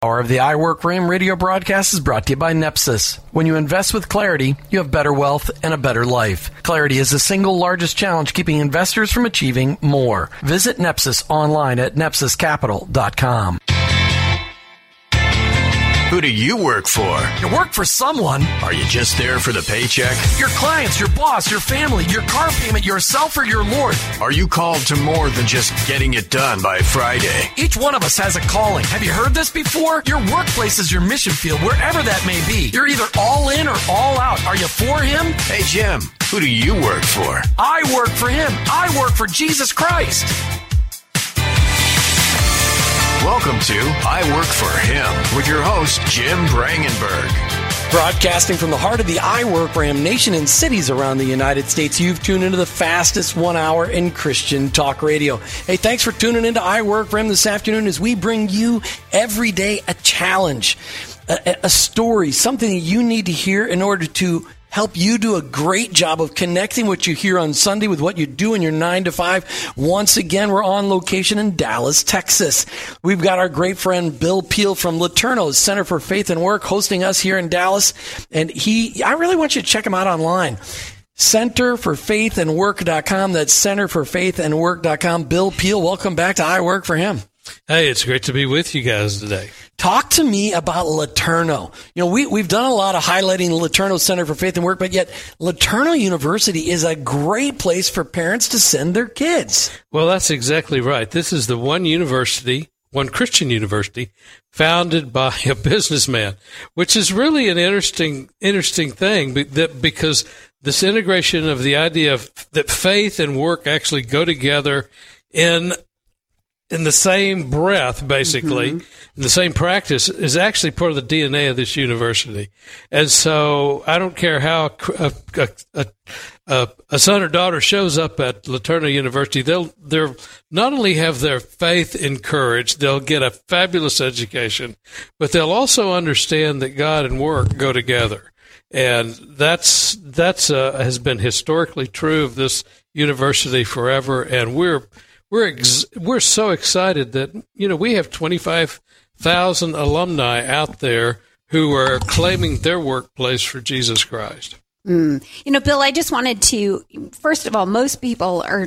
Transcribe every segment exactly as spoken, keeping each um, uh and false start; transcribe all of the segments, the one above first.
Hour of the iWork Ram radio broadcast is brought to you by Nepsis. When you invest with Clarity, you have better wealth and a better life. Clarity is the single largest challenge keeping investors from achieving more. Visit Nepsis online at nepsis capital dot com. Who do you work for? You work for someone. Are you just there for the paycheck? Your clients, your boss, your family, your car payment, yourself, or your Lord. Are you called to more than just getting it done by Friday? Each one of us has a calling. Have you heard this before? Your workplace is your mission field, wherever that may be. You're either all in or all out. Are you for Him? Hey, Jim, who do you work for? I work for Him. I work for Jesus Christ. Welcome to I Work for Him with your host, Jim Brangenberg. Broadcasting from the heart of the iWork Ram nation and cities around the United States, you've tuned into the fastest one hour in Christian talk radio. Hey, thanks for tuning into iWork Ram this afternoon as we bring you every day a challenge, a, a story, something that you need to hear in order to help you do a great job of connecting what you hear on Sunday with what you do in your nine to five. Once again, we're on location in Dallas, Texas. We've got our great friend Bill Peel from LeTourneau Center for Faith and Work hosting us here in Dallas. And he, I really want you to check him out online. center for faith and work dot com. That's center for faith and work dot com. Bill Peel, welcome back to I Work for Him. Hey, it's great to be with you guys today. Talk to me about LeTourneau. You know, we, we've done a lot of highlighting the LeTourneau Center for Faith and Work, but yet LeTourneau University is a great place for parents to send their kids. Well, that's exactly right. This is the one university, one Christian university, founded by a businessman, which is really an interesting, interesting thing because this integration of the idea of that faith and work actually go together in in the same breath, basically, mm-hmm. in the same practice, is actually part of the D N A of this university. And so I don't care how a, a, a, a, a son or daughter shows up at LeTourneau University, they'll they'll not only have their faith encouraged, they'll get a fabulous education, but they'll also understand that God and work go together. And that's that's uh, has been historically true of this university forever, and we're We're ex- we're so excited that, you know, we have twenty-five thousand alumni out there who are claiming their workplace for Jesus Christ. Mm. You know, Bill, I just wanted to, first of all, most people are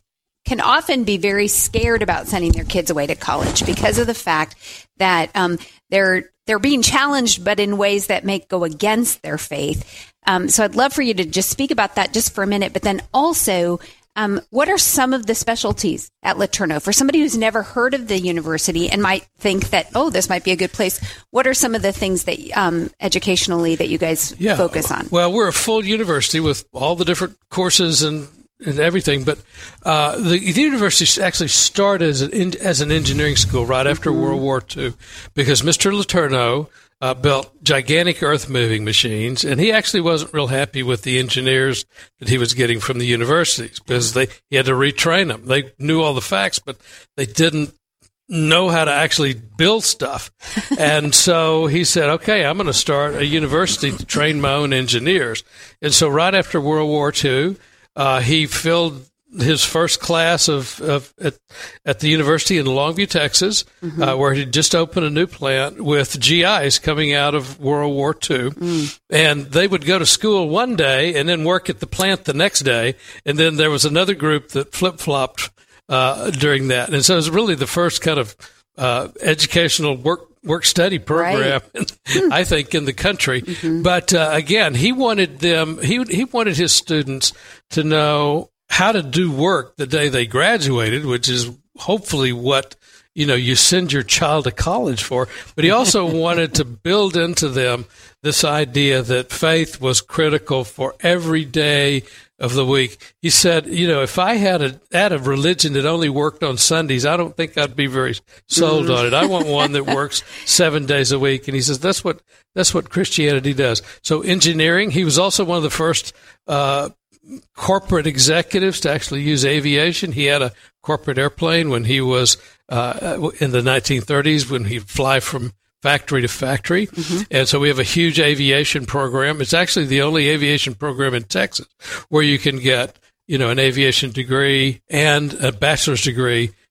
can often be very scared about sending their kids away to college because of the fact that um, they're they're being challenged, but in ways that may go against their faith. Um, so I'd love for you to just speak about that just for a minute, but then also, Um, what are some of the specialties at LeTourneau? For somebody who's never heard of the university and might think that, oh, this might be a good place, what are some of the things that um, educationally that you guys yeah. focus on? Well, we're a full university with all the different courses and, and everything, but uh, the, the university actually started as an, as an engineering school right after mm-hmm. World War Two because Mister LeTourneau Uh, built gigantic earth-moving machines, and he actually wasn't real happy with the engineers that he was getting from the universities because they he had to retrain them. They knew all the facts, but they didn't know how to actually build stuff. And so he said, okay, I'm going to start a university to train my own engineers. And so right after World War Two, uh, he filled his first class of, of at, at the university in Longview, Texas, mm-hmm. uh, where he just opened a new plant with G Is coming out of World War Two. Mm. And they would go to school one day and then work at the plant the next day. And then there was another group that flip-flopped uh, during that. And so it was really the first kind of uh, educational work work study program, right. I think, in the country. Mm-hmm. But uh, again, he wanted them, he he wanted his students to know how to do work the day they graduated, which is hopefully what, you know, you send your child to college for. But he also wanted to build into them this idea that faith was critical for every day of the week. He said, you know, if I had a had a religion that only worked on Sundays, I don't think I'd be very sold on it. I want one that works seven days a week. And he says that's what that's what Christianity does. So engineering, he was also one of the first uh corporate executives to actually use aviation. He had a corporate airplane when he was uh, in the nineteen thirties when he'd fly from factory to factory. Mm-hmm. And so we have a huge aviation program. It's actually the only aviation program in Texas where you can get, you know, an aviation degree and a bachelor's degree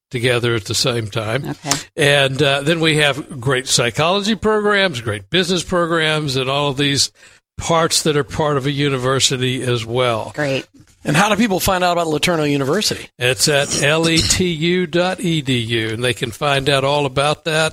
together at the same time. Okay. And uh, then we have great psychology programs, great business programs, and all of these parts that are part of a university as well. Great. And how do people find out about LeTourneau University? It's at L E T U dot E D U, and they can find out all about that.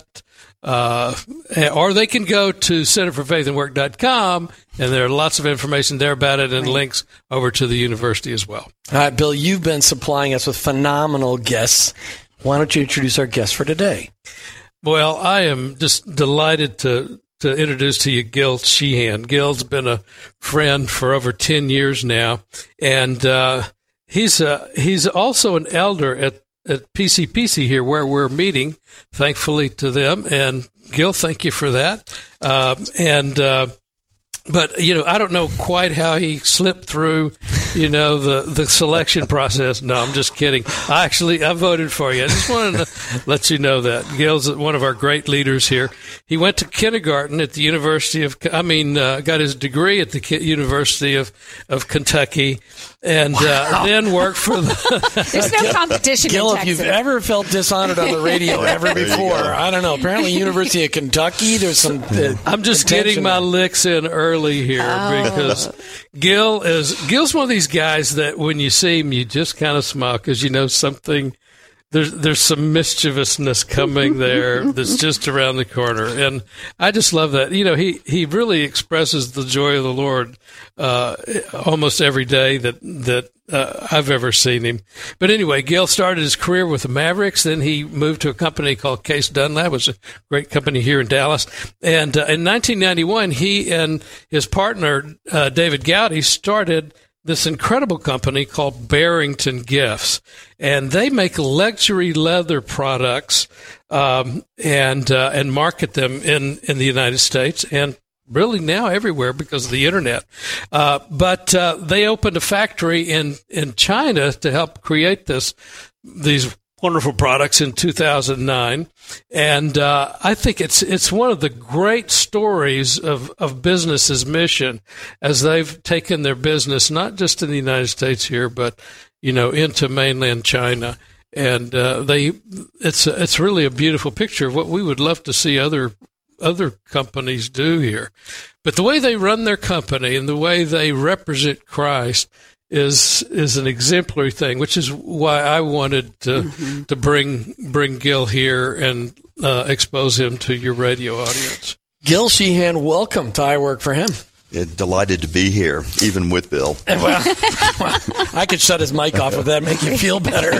Uh, or they can go to center for faith and work dot com, and there are lots of information there about it and right. links over to the university as well. All right, Bill, you've been supplying us with phenomenal guests. Why don't you introduce our guest for today? Well, I am just delighted to to introduce to you Gil Sheehan. Gil's been a friend for over ten years now, and uh, he's uh, he's also an elder at at P C P C here where we're meeting, thankfully to them. And Gil, thank you for that. Uh, and, uh, but, you know, I don't know quite how he slipped through, you know, the, the selection process. No, I'm just kidding. I actually, I voted for you. I just wanted to let you know that. Gil's one of our great leaders here. He went to kindergarten at the University of, I mean, uh, got his degree at the University of, of Kentucky. And wow. uh, then worked for the... There's no competition Gil, in if Texas. you've ever felt dishonored on the radio ever before, I don't know. Apparently, University of Kentucky, there's some... Uh, I'm just getting my licks in early here oh. because Gil is Gil's one of these guys that when you see him, you just kind of smile because you know something... There's there's some mischievousness coming there that's just around the corner, and I just love that. You know, he, he really expresses the joy of the Lord uh, almost every day that that uh, I've ever seen him. But anyway, Gil started his career with the Mavericks. Then he moved to a company called Case Dunlap, which is a great company here in Dallas. And uh, in nineteen ninety-one, he and his partner uh, David Gowdy started this incredible company called Barrington Gifts, and they make luxury leather products um, and uh, and market them in, in the United States and really now everywhere because of the internet. Uh, but uh, they opened a factory in, in China to help create this these wonderful products in two thousand nine, and uh, I think it's it's one of the great stories of, of business's mission as they've taken their business not just in the United States here, but you know into mainland China, and uh, they it's a, it's really a beautiful picture of what we would love to see other other companies do here. But the way they run their company and the way they represent Christ is is an exemplary thing, which is why I wanted to mm-hmm. to bring bring Gil here and uh, expose him to your radio audience. Gil Sheehan, welcome to I Work for Him. Yeah, delighted to be here, even with Bill. Well, well, I could shut his mic off with that, make you feel better.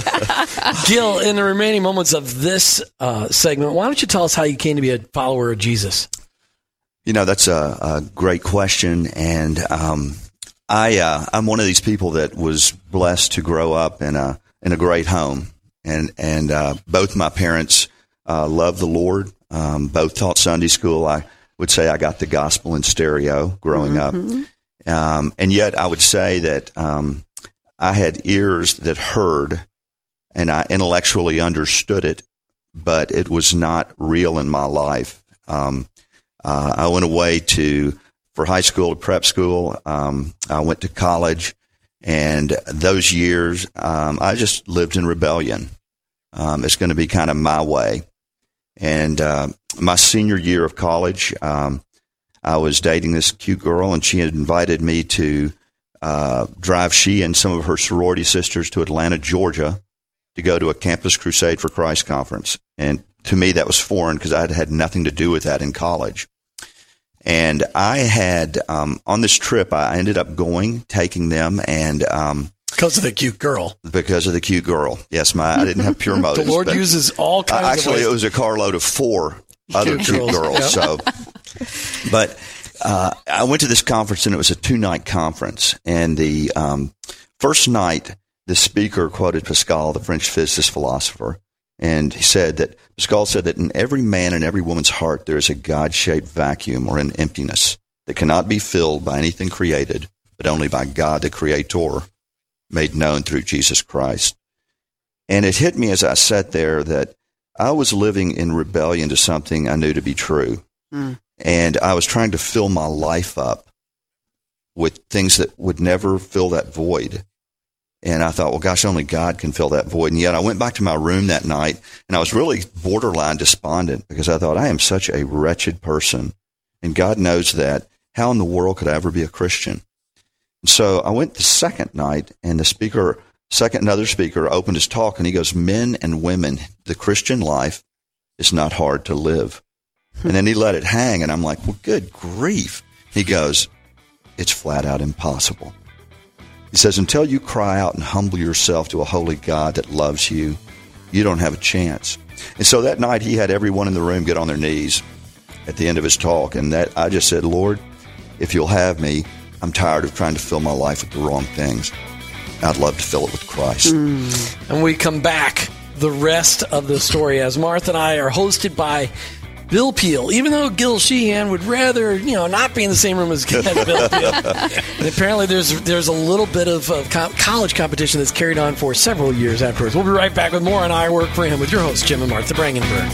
Gil, in the remaining moments of this uh, segment, why don't you tell us how you came to be a follower of Jesus? You know, that's a, a great question, and um, I, uh, I'm one of these people that was blessed to grow up in a in a great home, and and uh, both my parents uh, loved the Lord. Um, both taught Sunday school. I would say I got the gospel in stereo growing mm-hmm. up, um, and yet I would say that um, I had ears that heard, and I intellectually understood it, but it was not real in my life. Um, uh, I went away to. For high school to prep school, um, I went to college, and those years, um, I just lived in rebellion. Um, it's going to be kind of my way. And uh, my senior year of college, um, I was dating this cute girl, and she had invited me to uh, drive she and some of her sorority sisters to Atlanta, Georgia, to go to a Campus Crusade for Christ conference. And to me, that was foreign because I had had nothing to do with that in college. And I had, um, on this trip, I ended up going, taking them, and um, because of the cute girl. Because of the cute girl. Yes, my I didn't have pure motives. The Lord uses all kinds uh, actually, of ways. Actually, it was a carload of four other cute, cute girls. girls yep. So, but uh, I went to this conference, and it was a two-night conference. And the um, first night, the speaker quoted Pascal, the French physicist philosopher. And he said that, Pascal said that in every man and every woman's heart there is a God-shaped vacuum or an emptiness that cannot be filled by anything created, but only by God the Creator, made known through Jesus Christ. And it hit me as I sat there that I was living in rebellion to something I knew to be true. Mm. And I was trying to fill my life up with things that would never fill that void. And I thought, well, gosh, only God can fill that void. And yet I went back to my room that night, and I was really borderline despondent because I thought, I am such a wretched person, and God knows that. How in the world could I ever be a Christian? And so I went the second night, and the speaker, second another speaker, opened his talk, and he goes, men and women, the Christian life is not hard to live. And then he let it hang, and I'm like, well, good grief. He goes, it's flat out impossible. He says, until you cry out and humble yourself to a holy God that loves you, you don't have a chance. And so that night he had everyone in the room get on their knees at the end of his talk. And that I just said, Lord, if you'll have me, I'm tired of trying to fill my life with the wrong things. I'd love to fill it with Christ. Mm. And we come back, the rest of the story, as Martha and I are hosted by Bill Peel, even though Gil Sheehan would rather, you know, not be in the same room as Bill Peel. And apparently there's there's a little bit of uh, co- college competition that's carried on for several years afterwards. We'll be right back with more on I Work for Him with your hosts, Jim and Martha Brangenberg.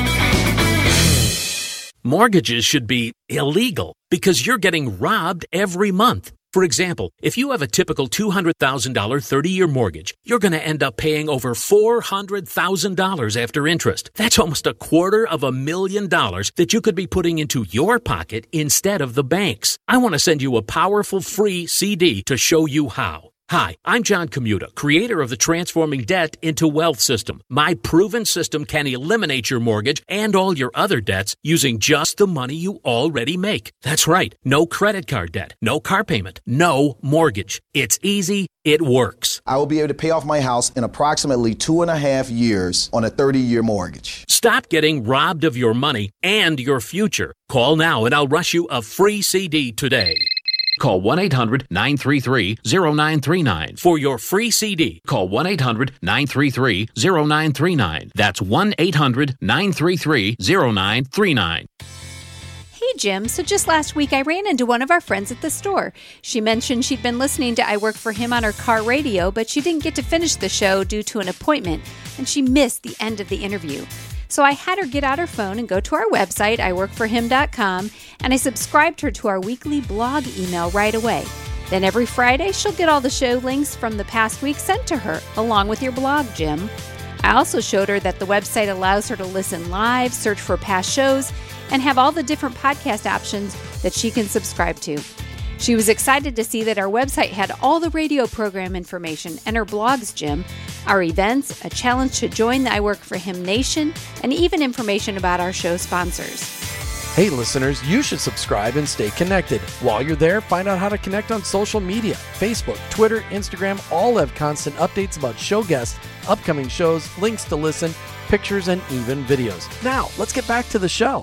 Mortgages should be illegal because you're getting robbed every month. For example, if you have a typical two hundred thousand dollars thirty-year mortgage, you're going to end up paying over four hundred thousand dollars after interest. That's almost a quarter of a million dollars that you could be putting into your pocket instead of the bank's. I want to send you a powerful free C D to show you how. Hi, I'm John Commuta, creator of the Transforming Debt into Wealth system. My proven system can eliminate your mortgage and all your other debts using just the money you already make. That's right. No credit card debt, no car payment, no mortgage. It's easy. It works. I will be able to pay off my house in approximately two and a half years on a thirty-year mortgage. Stop getting robbed of your money and your future. Call now and I'll rush you a free C D today. Call one eight hundred nine three three zero nine three nine for your free C D. Call one eight hundred nine three three zero nine three nine. That's one eight hundred nine three three zero nine three nine. Hey, Jim. So just last week, I ran into one of our friends at the store. She mentioned she'd been listening to I Work for Him on her car radio, but she didn't get to finish the show due to an appointment, and she missed the end of the interview. So I had her get out her phone and go to our website, I work for him dot com, and I subscribed her to our weekly blog email right away. Then every Friday, she'll get all the show links from the past week sent to her, along with your blog, Jim. I also showed her that the website allows her to listen live, search for past shows, and have all the different podcast options that she can subscribe to. She was excited to see that our website had all the radio program information and her blogs, Jim, our events, a challenge to join the I Work for Him Nation, and even information about our show sponsors. Hey, listeners, you should subscribe and stay connected. While you're there, find out how to connect on social media. Facebook, Twitter, Instagram all have constant updates about show guests, upcoming shows, links to listen, pictures, and even videos. Now, let's get back to the show.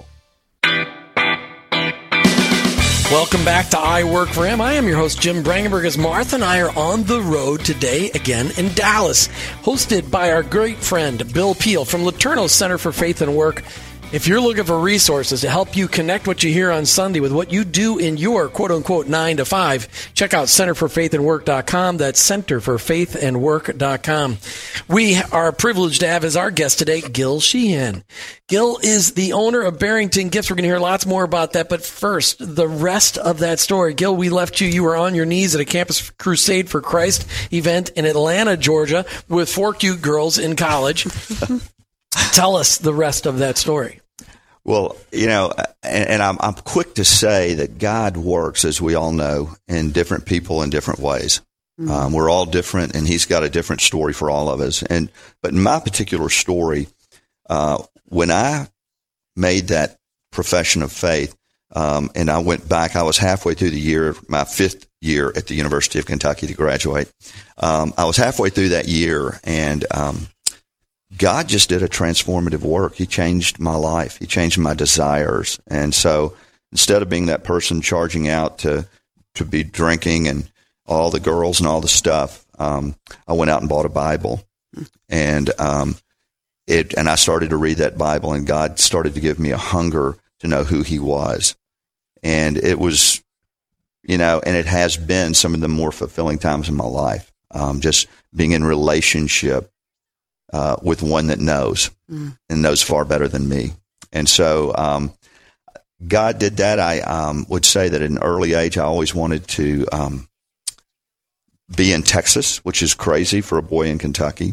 Welcome back to I Work for Him. I am your host, Jim Brangenberg, as Martha and I are on the road today, again in Dallas, hosted by our great friend, Bill Peel from LeTourneau Center for Faith and Work. If you're looking for resources to help you connect what you hear on Sunday with what you do in your quote-unquote nine to five, check out center for faith and work dot com. That's center for faith and work dot com. We are privileged to have as our guest today, Gil Sheehan. Gil is the owner of Barrington Gifts. We're going to hear lots more about that. But first, the rest of that story. Gil, we left you. You were on your knees at a Campus Crusade for Christ event in Atlanta, Georgia, with four cute girls in college. Tell us the rest of that story. Well, you know, and, and I'm, I'm quick to say that God works, as we all know, in different people in different ways. Mm-hmm. Um, we're all different, and He's got a different story for all of us. And but in my particular story, uh, when I made that profession of faith, um, and I went back, I was halfway through the year, my fifth year at the University of Kentucky to graduate. Um, I was halfway through that year, and um, God just did a transformative work. He changed my life. He changed my desires. And so instead of being that person charging out to, to be drinking and all the girls and all the stuff, um, I went out and bought a Bible. And um, it, and I started to read that Bible, and God started to give me a hunger to know who He was. And it was, you know, and it has been some of the more fulfilling times in my life, um, just being in relationship Uh, with one that knows mm. and knows far better than me. And so um, God did that. I um, would say that at an early age, I always wanted to um, be in Texas, which is crazy for a boy in Kentucky.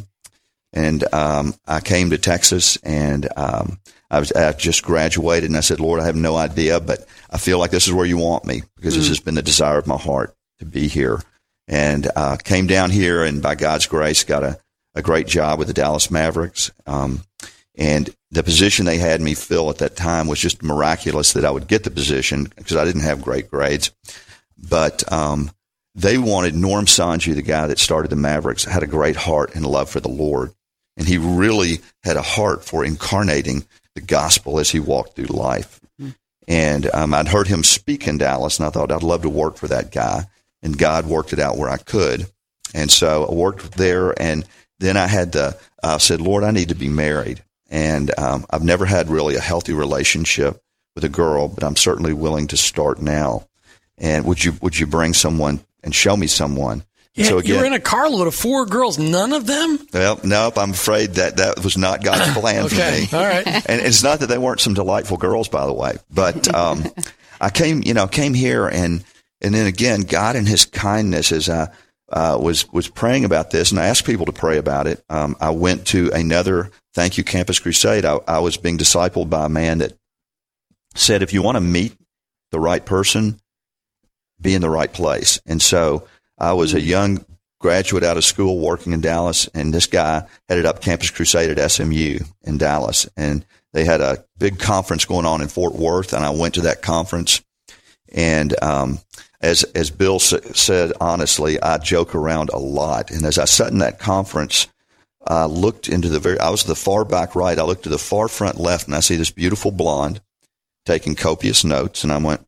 And um, I came to Texas, and um, I, was, I just graduated, and I said, Lord, I have no idea, but I feel like this is where you want me, because mm. this has been the desire of my heart to be here. And uh, came down here, and by God's grace, got a, a great job with the Dallas Mavericks. Um, and the position they had me fill at that time was just miraculous that I would get the position, because I didn't have great grades. But um, they wanted Norm Sanju, the guy that started the Mavericks, had a great heart and love for the Lord. And he really had a heart for incarnating the gospel as he walked through life. Mm-hmm. And um, I'd heard him speak in Dallas, and I thought I'd love to work for that guy. And God worked it out where I could. And so I worked there, and then I had to, I uh, said, Lord, I need to be married. And um, I've never had really a healthy relationship with a girl, but I'm certainly willing to start now. And would you would you bring someone and show me someone? Yeah, so again, you were in a carload of four girls, none of them? Well, nope, I'm afraid that that was not God's plan okay, for me. All right. And it's not that they weren't some delightful girls, by the way. But um, I came, you know, came here, and and then again, God in his kindness, as I uh, was, was praying about this, and I asked people to pray about it, um, I went to another Thank You Campus Crusade. I, I was being discipled by a man that said, if you want to meet the right person, be in the right place. And so I was a young graduate out of school working in Dallas, and this guy headed up Campus Crusade at S M U in Dallas. And they had a big conference going on in Fort Worth, and I went to that conference. And um, as as Bill s- said, honestly, I joke around a lot. And as I sat in that conference, I looked into the very, I was the far back right. I looked to the far front left, and I see this beautiful blonde taking copious notes. And I went,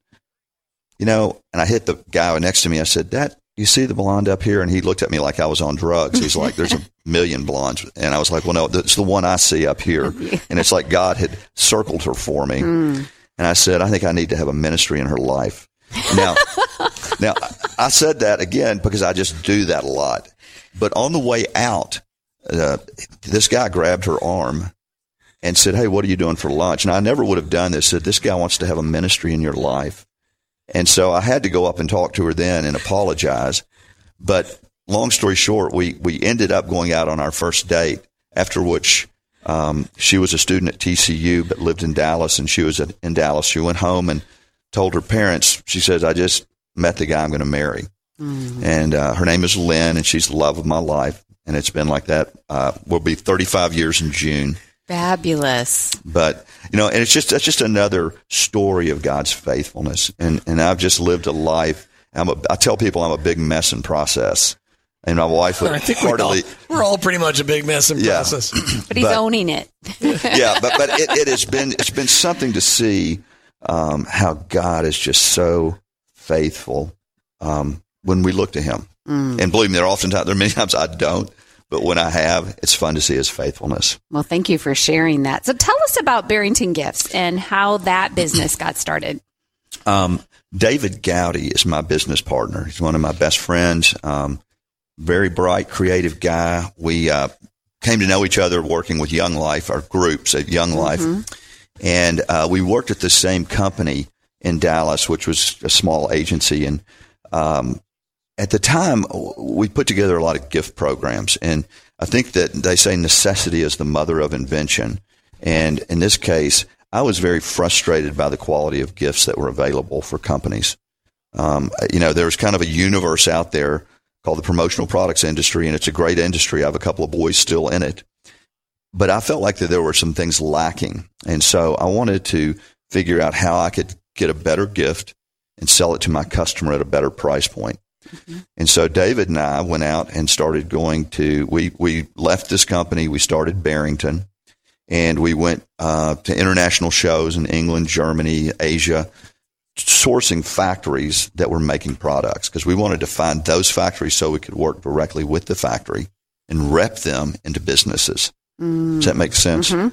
you know, and I hit the guy next to me. I said, that, you see the blonde up here? And he looked at me like I was on drugs. He's like, there's a million blondes. And I was like, well, no, it's the one I see up here. And it's like God had circled her for me. Mm. And I said, I think I need to have a ministry in her life. Now, now I said that again because I just do that a lot. But on the way out, uh, this guy grabbed her arm and said, hey, what are you doing for lunch? And I never would have done this. Said, this guy wants to have a ministry in your life. And so I had to go up and talk to her then and apologize. But long story short, we, we ended up going out on our first date, after which um, she was a student at T C U but lived in Dallas, and she was in Dallas. She went home and told her parents, she says, I just met the guy I'm going to marry. Mm-hmm. And uh, her name is Lynn, and she's the love of my life. And it's been like that. Uh, we'll be thirty-five years in June. Fabulous. But, you know, and it's just, that's just another story of God's faithfulness. And, and I've just lived a life. I'm a, I tell people I'm a big mess in process. And my wife would I think heartily. We're all, we're all pretty much a big mess in yeah. process. But he's but, owning it. yeah. But, but it, it has been, it's been something to see um, how God is just so faithful um, when we look to him. Mm. And believe me, there are oftentimes, there are many times I don't. But when I have, it's fun to see his faithfulness. Well, thank you for sharing that. So tell us about Barrington Gifts and how that business got started. Um, David Gowdy is my business partner. He's one of my best friends. Um, very bright, creative guy. We uh, came to know each other working with Young Life, our groups at Young Life. Mm-hmm. And uh, we worked at the same company in Dallas, which was a small agency. And um at the time, we put together a lot of gift programs, and I think that they say necessity is the mother of invention. And in this case, I was very frustrated by the quality of gifts that were available for companies. Um, you know, there's kind of a universe out there called the promotional products industry, and it's a great industry. I have a couple of boys still in it. But I felt like that there were some things lacking, and so I wanted to figure out how I could get a better gift and sell it to my customer at a better price point. Mm-hmm. And so David and I went out and started going to, we, we left this company, we started Barrington, and we went uh, to international shows in England, Germany, Asia, sourcing factories that were making products, because we wanted to find those factories so we could work directly with the factory and rep them into businesses. Mm. Does that make sense? Mm-hmm.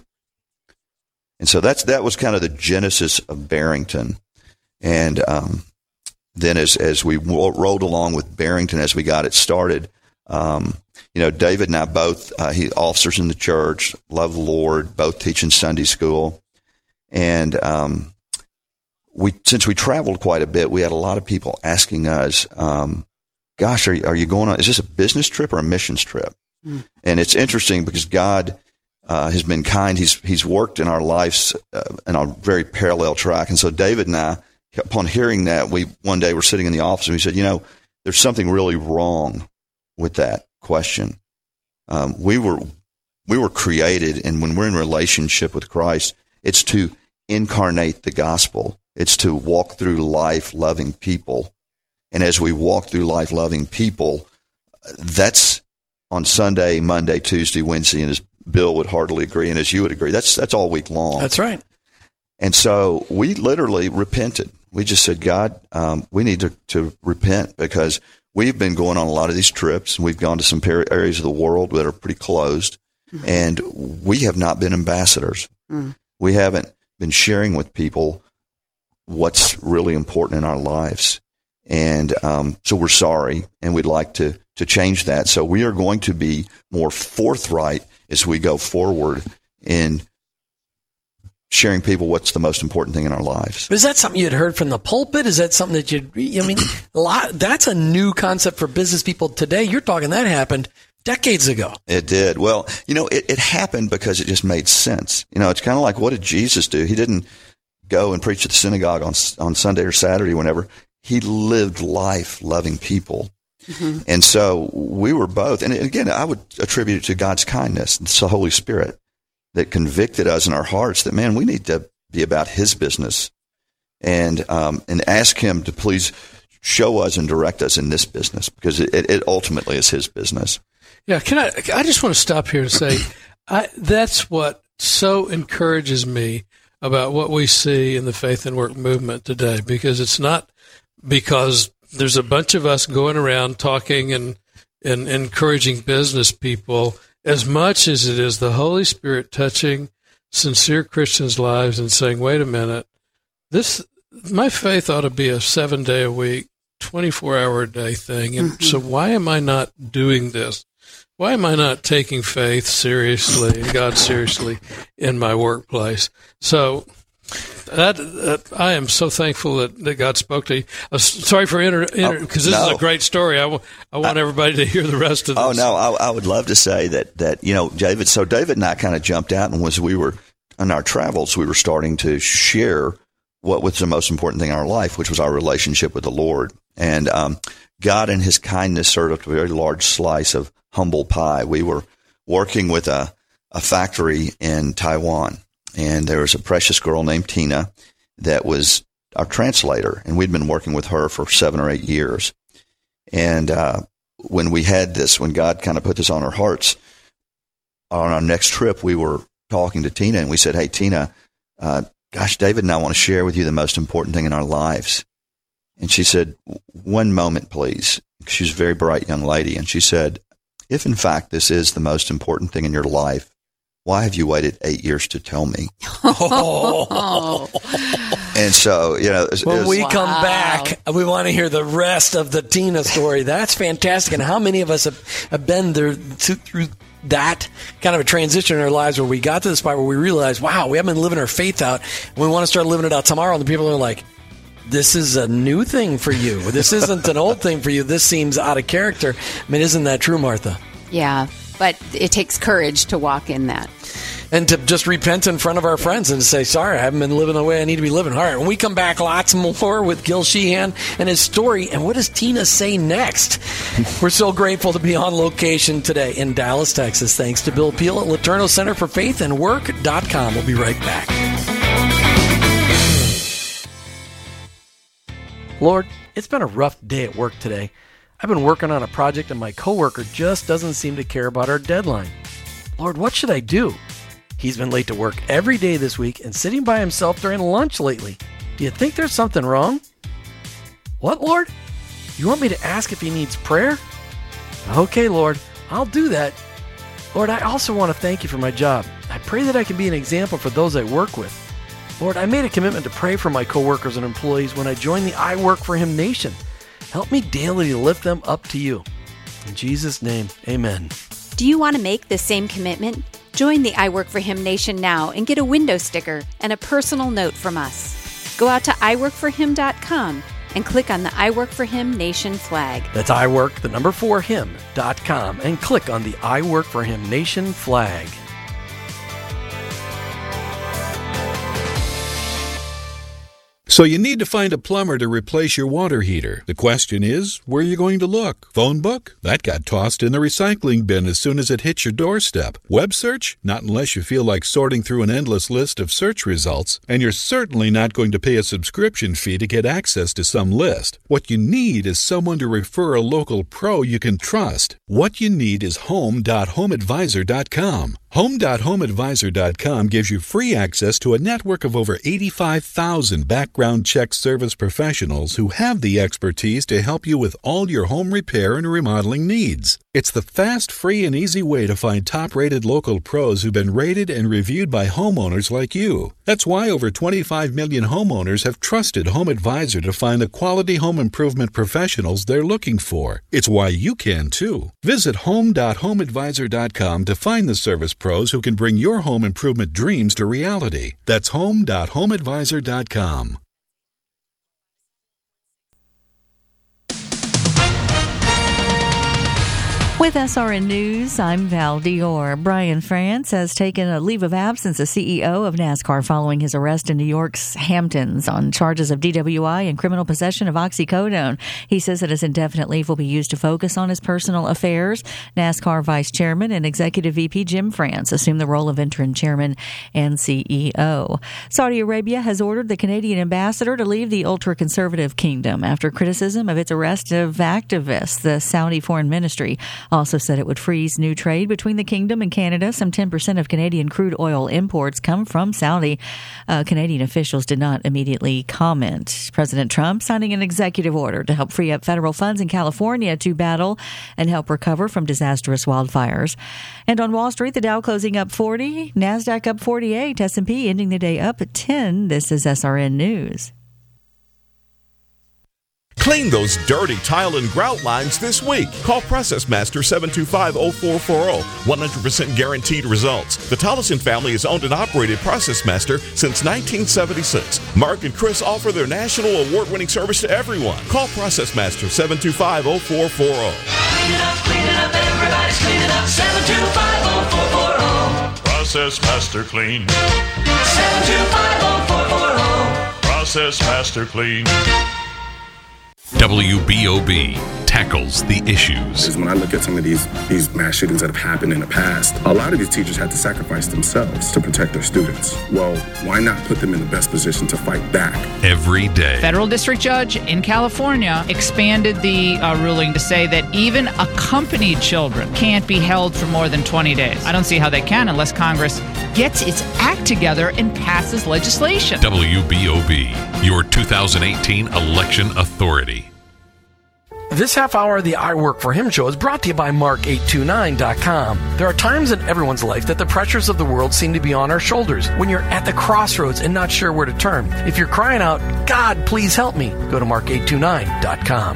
And so that's that was kind of the genesis of Barrington. And um Then as, as we rolled along with Barrington, as we got it started, um, you know, David and I both, uh, he officers in the church, love the Lord, both teaching Sunday school. And um, we, since we traveled quite a bit, we had a lot of people asking us, um, gosh, are you, are you going on? Is this a business trip or a missions trip? Mm. And it's interesting because God uh, has been kind. He's he's worked in our lives uh, in a very parallel track. And so David and I, upon hearing that, we one day were sitting in the office and we said, you know, there's something really wrong with that question. Um, we were we were created, and when we're in relationship with Christ, it's to incarnate the gospel. It's to walk through life loving people. And as we walk through life loving people, that's on Sunday, Monday, Tuesday, Wednesday, and as Bill would heartily agree, and as you would agree, that's that's all week long. That's right. And so we literally repented. We just said, God, um, we need to, to repent because we've been going on a lot of these trips, and we've gone to some areas of the world that are pretty closed, mm-hmm. and we have not been ambassadors. Mm. We haven't been sharing with people what's really important in our lives. And um, so we're sorry, and we'd like to, to change that. So we are going to be more forthright as we go forward in sharing people what's the most important thing in our lives. Is that something you had heard from the pulpit? Is that something that you'd, I mean, a lot, that's a new concept for business people today. You're talking that happened decades ago. It did. Well, you know, it, it happened because it just made sense. You know, it's kind of like, what did Jesus do? He didn't go and preach at the synagogue on on Sunday or Saturday, whenever. He lived life loving people. Mm-hmm. And so we were both. And again, I would attribute it to God's kindness. It's the Holy Spirit that convicted us in our hearts that, man, we need to be about his business and um, and ask him to please show us and direct us in this business, because it, it ultimately is his business. Yeah, can I I just want to stop here and say I, that's what so encourages me about what we see in the Faith and Work movement today, because it's not because there's a bunch of us going around talking and, and encouraging business people as much as it is the Holy Spirit touching sincere Christians' lives and saying, wait a minute, this my faith ought to be a seven-day a week, twenty-four hour a day thing. And mm-hmm. so why am I not doing this? Why am I not taking faith seriously and God seriously in my workplace? So that, that I am so thankful that, that God spoke to you. Uh, sorry for inter, inter because this no. is a great story. I, w- I want I, everybody to hear the rest of this. Oh no, I, I would love to say that that you know, David. So David and I kind of jumped out, and as we were on our travels, we were starting to share what was the most important thing in our life, which was our relationship with the Lord. And um, God, in His kindness, served up a very large slice of humble pie. We were working with a, a factory in Taiwan, and there was a precious girl named Tina that was our translator, and we'd been working with her for seven or eight years. And uh, when we had this, when God kind of put this on our hearts, on our next trip, we were talking to Tina, and we said, hey, Tina, uh, gosh, David and I want to share with you the most important thing in our lives. And she said, one moment, please. She was a very bright young lady, and she said, if in fact this is the most important thing in your life, why have you waited eight years to tell me? Oh. And so, you know, when was, we wow. come back, we want to hear the rest of the Tina story. That's fantastic. And how many of us have, have been there to, through that kind of a transition in our lives where we got to the spot where we realized, wow, we haven't been living our faith out, and we want to start living it out tomorrow. And the people are like, this is a new thing for you. This isn't an old thing for you. This seems out of character. I mean, isn't that true, Martha? Yeah, but it takes courage to walk in that. And to just repent in front of our friends and say, sorry, I haven't been living the way I need to be living. All right, when we come back, lots more with Gil Sheehan and his story. And what does Tina say next? We're so grateful to be on location today in Dallas, Texas. Thanks to Bill Peel at Laterno Center for Faith and Work dot com. We'll be right back. Lord, it's been a rough day at work today. I've been working on a project and my coworker just doesn't seem to care about our deadline. Lord, what should I do? He's been late to work every day this week and sitting by himself during lunch lately. Do you think there's something wrong? What, Lord? You want me to ask if he needs prayer? Okay, Lord, I'll do that. Lord, I also want to thank you for my job. I pray that I can be an example for those I work with. Lord, I made a commitment to pray for my coworkers and employees when I joined the I Work for Him Nation. Help me daily to lift them up to you. In Jesus' name, amen. Do you want to make the same commitment? Join the I Work for Him Nation now and get a window sticker and a personal note from us. Go out to I work for him dot com and click on the I Work for Him Nation flag. That's I work, the number four, him dot com, and click on the I Work for Him Nation flag. So you need to find a plumber to replace your water heater. The question is, where are you going to look? Phone book? That got tossed in the recycling bin as soon as it hits your doorstep. Web search? Not unless you feel like sorting through an endless list of search results. And you're certainly not going to pay a subscription fee to get access to some list. What you need is someone to refer a local pro you can trust. What you need is home dot home advisor dot com. home dot home advisor dot com gives you free access to a network of over eighty-five thousand background check service professionals who have the expertise to help you with all your home repair and remodeling needs. It's the fast, free, and easy way to find top-rated local pros who've been rated and reviewed by homeowners like you. That's why over twenty-five million homeowners have trusted Home Advisor to find the quality home improvement professionals they're looking for. It's why you can, too. Visit home dot home advisor dot com to find the service pros who can bring your home improvement dreams to reality. That's home dot home advisor dot com. With S R N News, I'm Val Dior. Brian France has taken a leave of absence as C E O of NASCAR following his arrest in New York's Hamptons on charges of D W I and criminal possession of oxycodone. He says that his indefinite leave will be used to focus on his personal affairs. NASCAR Vice Chairman and Executive V P Jim France assumed the role of interim chairman and C E O. Saudi Arabia has ordered the Canadian ambassador to leave the ultra-conservative kingdom after criticism of its arrest of activists. The Saudi Foreign Ministry also said it would freeze new trade between the kingdom and Canada. Some ten percent of Canadian crude oil imports come from Saudi. Uh, Canadian officials did not immediately comment. President Trump signing an executive order to help free up federal funds in California to battle and help recover from disastrous wildfires. And on Wall Street, the Dow closing up forty, NASDAQ up forty-eight, S and P ending the day up at ten. This is S R N News. Clean those dirty tile and grout lines this week. Call Process Master seven two five, oh four four oh. one hundred percent guaranteed results. The Tollison family has owned and operated Process Master since nineteen seventy-six. Mark and Chris offer their national award-winning service to everyone. Call Process Master seven two five, oh four four oh. Clean it up, clean it up, everybody's cleaning up. seven two five, oh four four oh. Process Master Clean. seven two five, oh four four oh. Process Master Clean. W B O B tackles the issues. When I look at some of these these mass shootings that have happened in the past, a lot of these teachers had to sacrifice themselves to protect their students. Well, why not put them in the best position to fight back? Every day. Federal district judge in California expanded the uh, ruling to say that even accompanied children can't be held for more than twenty days. I don't see how they can unless Congress gets its act together and passes legislation. W B O B, your two thousand eighteen election authority. This half hour of the I Work for Him show is brought to you by Mark eight two nine dot com. There are times in everyone's life that the pressures of the world seem to be on our shoulders. When you're at the crossroads and not sure where to turn. If you're crying out, God, please help me, go to Mark eight two nine dot com.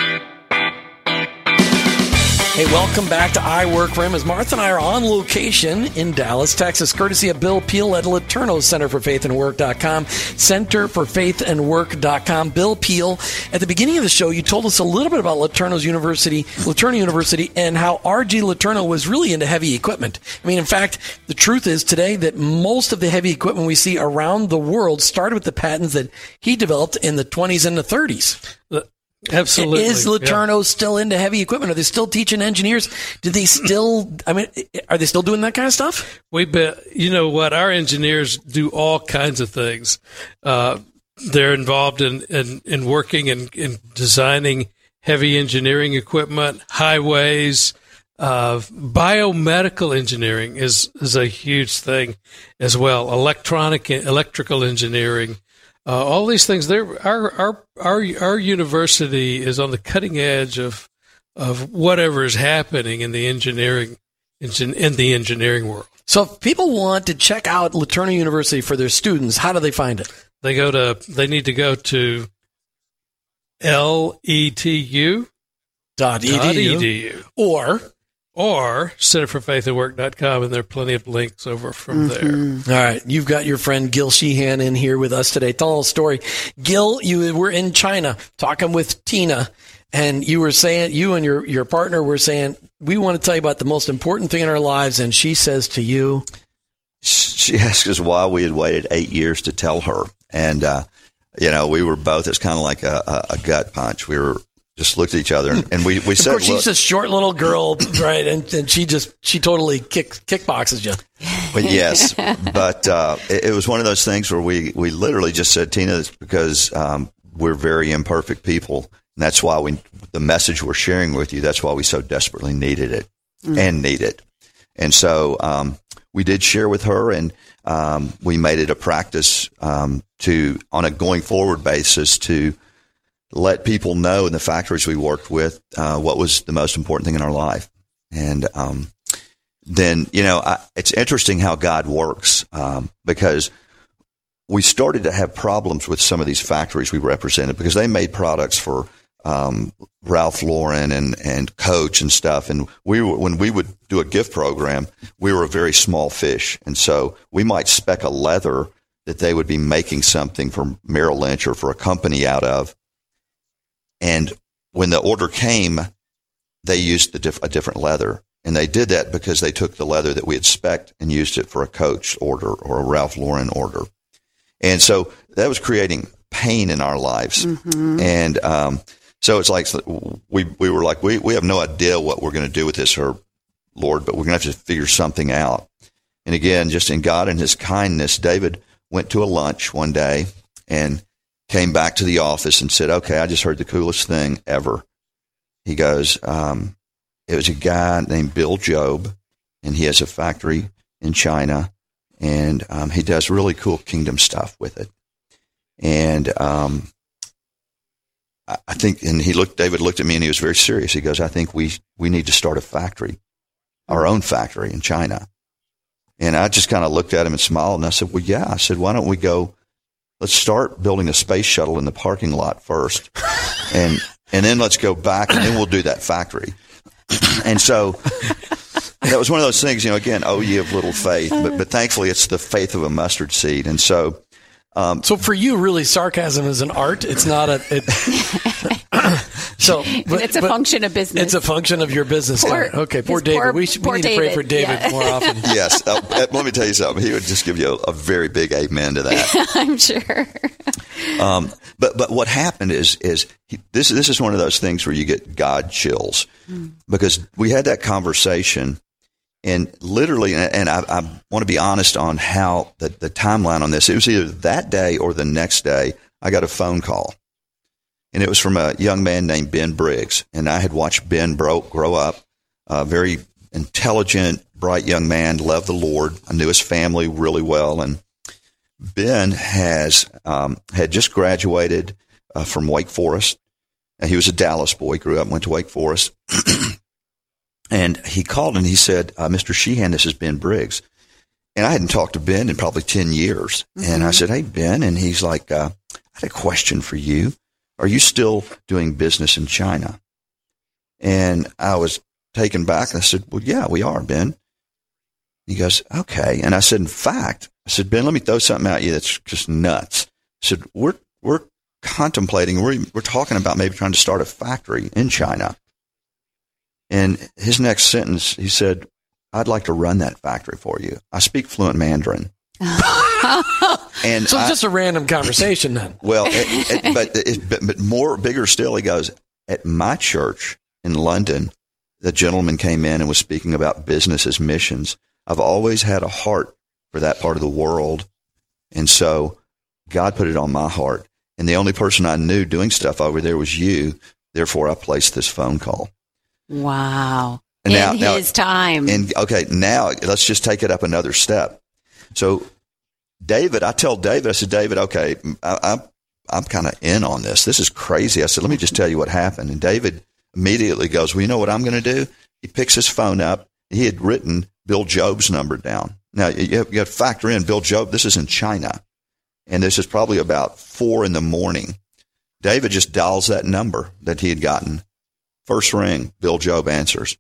Hey, welcome back to I Work for Him as Martha and I are on location in Dallas, Texas, courtesy of Bill Peel at LeTourneau Center for Faith and Work dot com, Center for Faith and Work dot com. Bill Peel, at the beginning of the show, you told us a little bit about LeTourneau's University, LeTourneau University, and how R G LeTourneau was really into heavy equipment. I mean, in fact, the truth is today that most of the heavy equipment we see around the world started with the patents that he developed in the twenties and the thirties. The- Absolutely. Is LeTourneau yeah. still into heavy equipment? Are they still teaching engineers? Do they still, I mean, are they still doing that kind of stuff? We bet, you know what, our engineers do all kinds of things. Uh, they're involved in, in, in working and in, in designing heavy engineering equipment, highways, uh, biomedical engineering is, is a huge thing as well. Electronic, electrical engineering. Uh, all these things, they're, our, our, our, our university is on the cutting edge of, of whatever is happening in the engineering, in the engineering world. So if people want to check out LeTourneau University for their students, how do they find it? They go to, they need to go to L E T U dot edu edu or, or center for faith and work dot com, and there are plenty of links over from Mm-hmm. there. All right. You've got your friend Gil Sheehan in here with us today. Tell us a story. Gil, you were in China talking with Tina, and you were saying, you and your, your partner were saying, we want to tell you about the most important thing in our lives. And she says to you, she asked us why we had waited eight years to tell her. And, uh, you know, we were both, it's kind of like a, a, a gut punch. We were just looked at each other and, and we, we said, of course, she's look, a short little girl, right? And, and she just, she totally kick, kickboxes you. But yes, but uh, it, it was one of those things where we, we literally just said, Tina, it's because um, we're very imperfect people. And that's why we, the message we're sharing with you, that's why we so desperately needed it mm. and need it. And so um, we did share with her, and um, we made it a practice um, to, on a going forward basis, to let people know in the factories we worked with uh, what was the most important thing in our life. And um, then, you know, I, it's interesting how God works um, because we started to have problems with some of these factories we represented because they made products for um, Ralph Lauren and, and Coach and stuff. And we were, when we would do a gift program, we were a very small fish. And so we might spec a leather that they would be making something for Merrill Lynch or for a company out of. And when the order came, they used the diff- a different leather. And they did that because they took the leather that we had spec'd and used it for a Coach order or a Ralph Lauren order. And so that was creating pain in our lives. Mm-hmm. And um, so it's like we we were like, we, we have no idea what we're going to do with this, or Lord, but we're going to have to figure something out. And again, just in God and his kindness, David went to a lunch one day and came back to the office and said, okay, I just heard the coolest thing ever. He goes, um, it was a guy named Bill Job, and he has a factory in China, and um, he does really cool kingdom stuff with it. And um, I think, and he looked, David looked at me and he was very serious. He goes, I think we, we need to start a factory, our own factory in China. And I just kind of looked at him and smiled, and I said, well, yeah. I said, why don't we go, let's start building a space shuttle in the parking lot first. And, and then let's go back, and then we'll do that factory. And so that was one of those things, you know, again, oh, ye of little faith, but, but thankfully it's the faith of a mustard seed. And so, um, so for you, really, sarcasm is an art. It's not a, it, so but, it's a but function of business. It's a function of your business. Poor, okay. Poor David. Poor, we should, poor we need David. to pray for David yeah. more often. Yes. Uh, let me tell you something. He would just give you a, a very big amen to that. I'm sure. Um, but, but what happened is, is he, this, this is one of those things where you get God chills mm. because we had that conversation, and literally, and, and I, I want to be honest on how the, the timeline on this, it was either that day or the next day, I got a phone call, and it was from a young man named Ben Briggs. And I had watched Ben bro, grow up, a very intelligent, bright young man, loved the Lord. I knew his family really well. And Ben has um, had just graduated uh, from Wake Forest. And he was a Dallas boy, grew up, went to Wake Forest. And he called and he said, uh, Mister Sheehan, this is Ben Briggs. And I hadn't talked to Ben in probably ten years. Mm-hmm. And I said, hey, Ben. And he's like, uh, I had a question for you. Are you still doing business in China? And I was taken back. I said, well, yeah, we are, Ben. He goes, okay. And I said, in fact, I said, Ben, let me throw something at you that's just nuts. I said, we're, we're contemplating, we're, we're talking about maybe trying to start a factory in China. And his next sentence, he said, I'd like to run that factory for you. I speak fluent Mandarin. And so it's just a random conversation then. Well, it, it, but, it, but but more bigger still, he goes, at my church in London, the gentleman came in and was speaking about business as missions. I've always had a heart for that part of the world. And so God put it on my heart. And the only person I knew doing stuff over there was you. Therefore, I placed this phone call. Wow. And in now, his now, time. And okay, now let's just take it up another step. So David, I tell David, I said, David, okay, I, I'm, I'm kind of in on this. This is crazy. I said, let me just tell you what happened. And David immediately goes, well, you know what I'm going to do? He picks his phone up. He had written Bill Job's number down. Now, you have, you have to factor in Bill Job. This is in China. And this is probably about four in the morning. David just dials that number that he had gotten. First ring, Bill Job answers.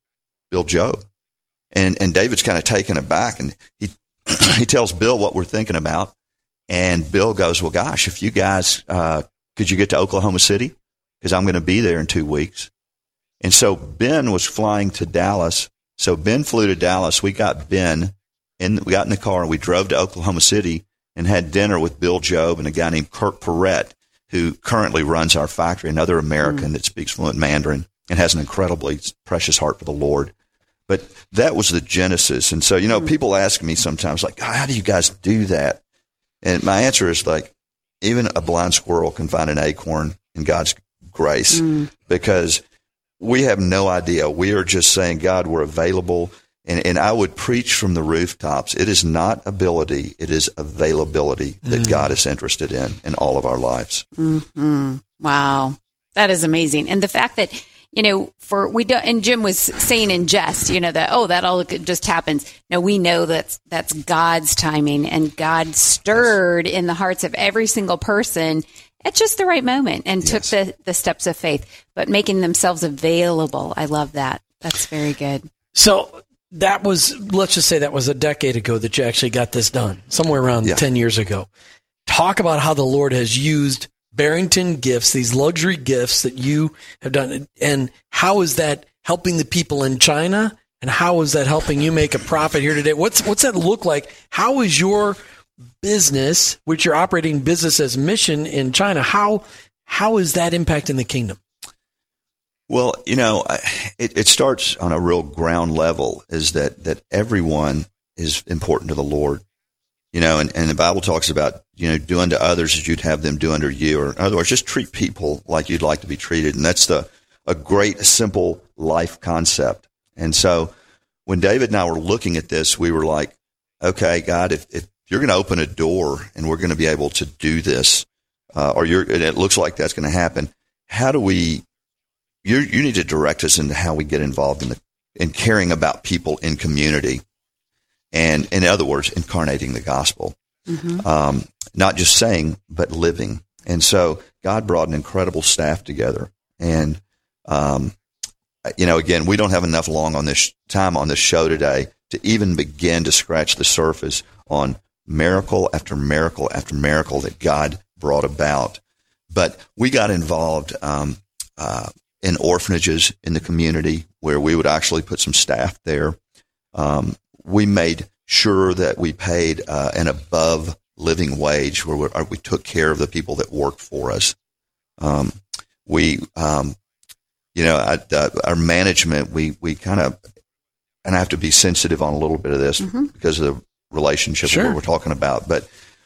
Bill Job. And and David's kind of taken aback, and he he tells Bill what we're thinking about. And Bill goes, well, gosh, if you guys, uh, could you get to Oklahoma City? Because I'm going to be there in two weeks. And so Ben was flying to Dallas. So Ben flew to Dallas. We got Ben, and we got in the car, and we drove to Oklahoma City and had dinner with Bill Job and a guy named Kirk Perrett, who currently runs our factory, another American mm. that speaks fluent Mandarin and has an incredibly precious heart for the Lord. But that was the genesis. And so, you know, mm. people ask me sometimes, like, how do you guys do that? And my answer is, like, even a blind squirrel can find an acorn in God's grace mm. because we have no idea. We are just saying, God, we're available. And, and I would preach from the rooftops. It is not ability. It is availability that mm. God is interested in in all of our lives. Mm-hmm. Wow. That is amazing. And the fact that, you know, for we don't, and Jim was saying in jest, you know, that, oh, that all just happens. No, we know that's, that's God's timing, and God stirred in the hearts of every single person at just the right moment and yes. took the, the steps of faith, but making themselves available. I love that. That's very good. So that was, let's just say that was a decade ago that you actually got this done, somewhere around yeah. ten years ago. Talk about how the Lord has used Barrington Gifts, these luxury gifts that you have done, and how is that helping the people in China, and how is that helping you make a profit here today? What's what's that look like? How is your business, which you're operating business as mission in China, how how is that impacting the kingdom? Well, you know, it, it starts on a real ground level, is that that everyone is important to the Lord. You know, and, and the Bible talks about, you know, do unto others as you'd have them do unto you. Or in other words, just treat people like you'd like to be treated. And that's the a great, simple life concept. And so when David and I were looking at this, we were like, okay, God, if, if you're going to open a door and we're going to be able to do this, uh, or you're, and it looks like that's going to happen, how do we, you you need to direct us into how we get involved in the, in caring about people in community. And in other words, incarnating the gospel, mm-hmm. um, not just saying, but living. And so God brought an incredible staff together. And, um, you know, again, we don't have enough long on this time on this show today to even begin to scratch the surface on miracle after miracle after miracle that God brought about. But we got involved um, uh, in orphanages in the community where we would actually put some staff there. Um, we made sure that we paid uh, an above living wage where we, we took care of the people that worked for us. Um, we, um, you know, I, uh, our management, we, we kind of, and I have to be sensitive on a little bit of this mm-hmm. because of the relationship sure. of what we're talking about. But